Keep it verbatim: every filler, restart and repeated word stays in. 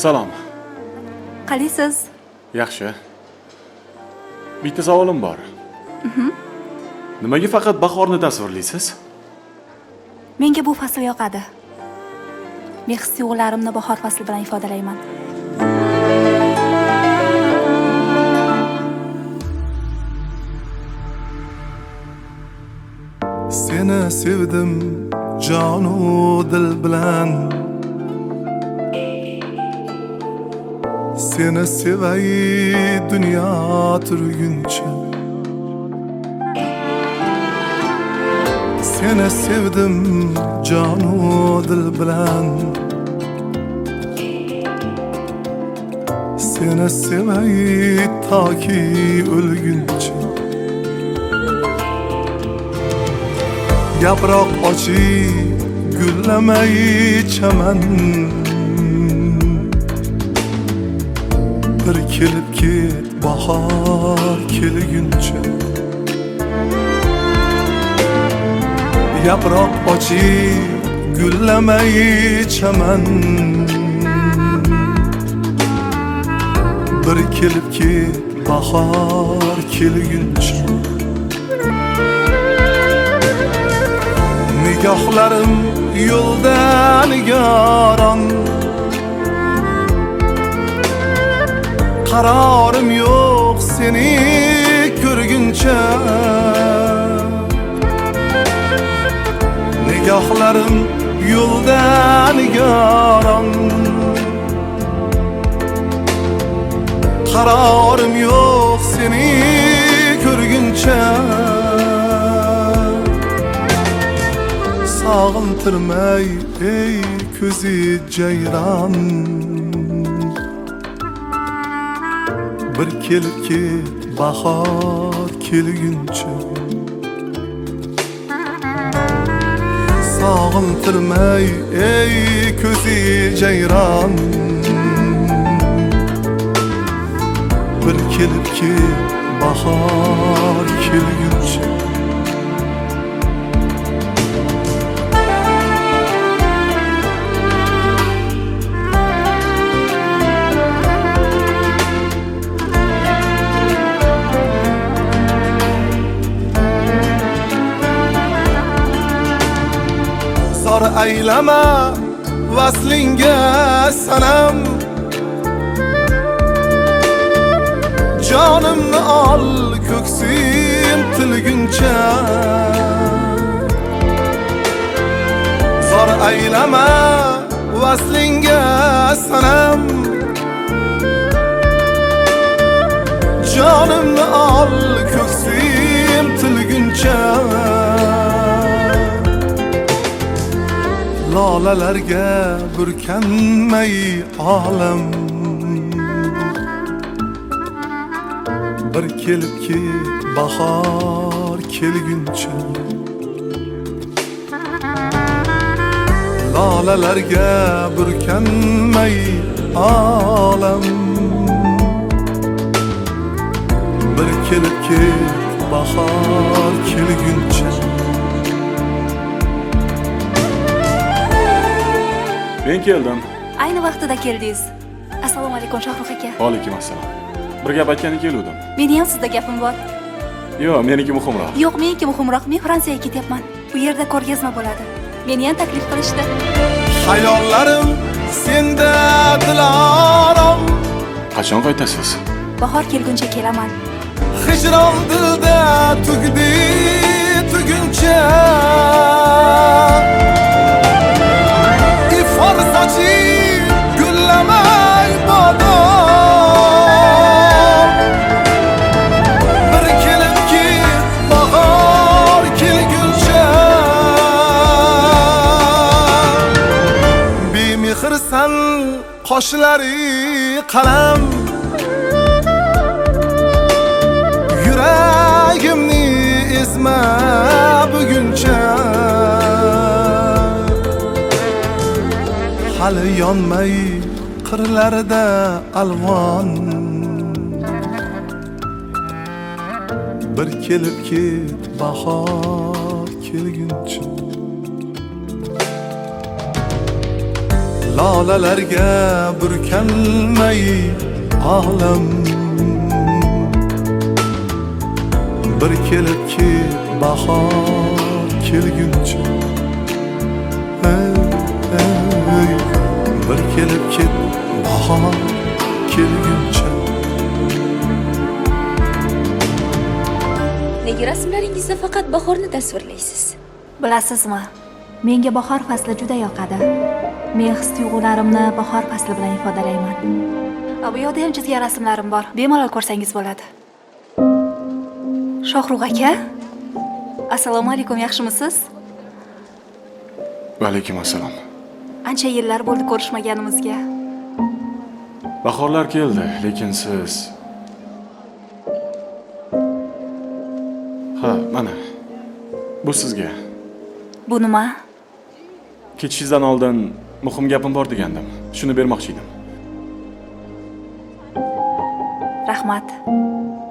Salom. Qalaysiz? Yaxshi. Bitta savolim bor. Mhm. Nimaga faqat bahorni tasvirlaysiz? Menga bu fasl yoqadi. Men his-tuyg'ularimni bahor fasli bilan ifodalayman. Seni sevdim jonu dil bilan, seni sevay dünya turguncha. Seni sevdim jonu dil bilan, seni sevay taki o'lguncha. Yaproq ochib gullamay chaman, bir kelib ket bahor kelguncha. Yaproq ochib gullamay chaman, bir kelib ket bahor kelguncha. Nigohlarim yo'lda nigoron, qararim yo'q seni ko'rguncha. Nigohlarim yo'lda nigoron, qararim yo'q seni ko'rguncha. Sağıntırmay ey ko'zi jayron, bir kelib ket bahor kelguncha. Sağıntırmay ey ko'zi jayron, bir kelib ket bahor kelguncha. Zor aylama vaslinga sanam, jonimni ol ko'ksim tilguncha. Zor aylama vaslinga sanam, jonimni ol ko'ksim tilguncha. Lolalarga burkanmay olam, bir kelib ket bahor kelguncha. Lolalarga burkanmay olam, bir kelib ket bahor kelguncha. Men keldim. Ayni vaqtida keldingiz. Assalomu alaykum Shohruh aka. Va alaykum assalom. Bir gap aytgani keldim. Meni ham sizda gapim bor. Yo'q, meniki muhimroq. Yo'q, meniki muhimroq. Men Fransiyaga ketyapman. Bu yerda ko'rgazma bo'ladi. Meni ham taklif qilishdi. Hayollarim senda dilorom, Qachon qaytasiz? Bahor kelguncha kelaman. hijron dilda tugdi tuguncha. İfor sochib gullamay bodom, bir kelib ket bahor kelguncha. Bemehrsan qoshlari qalam, yuragimni ezma buguncha. Hali yonmay qirlarida alvon, bir kelib ket bahor kelguncha. lolalarga burkanmay olam. Bir kelib ket bahor kelguncha, ey, ey, bir kelib ket bahor kelguncha. Nega rasmlaringizda faqat bahorni tasvirlaysiz? Bilasizmi? Menga bahor fasli juda yoqadi. Men his-tuyg'ularimni bahor fasli bilan ifodalayman. Va bu yoqda ham chizgan rasmlarim bor. Bemalol ko'rsangiz bo'ladi. Shohrux aka, assalomu alaykum, yaxshimisiz? Va alaykum assalom. Ancha yillar bo'ldi ko'rishmaganimizga. Bahorlar keldi, lekin siz Ha, mana. Bu sizga. Bu nima? Ketishingizdan oldin muhim gapim bor degandim. Shuni bermoqchi edim. Rahmat.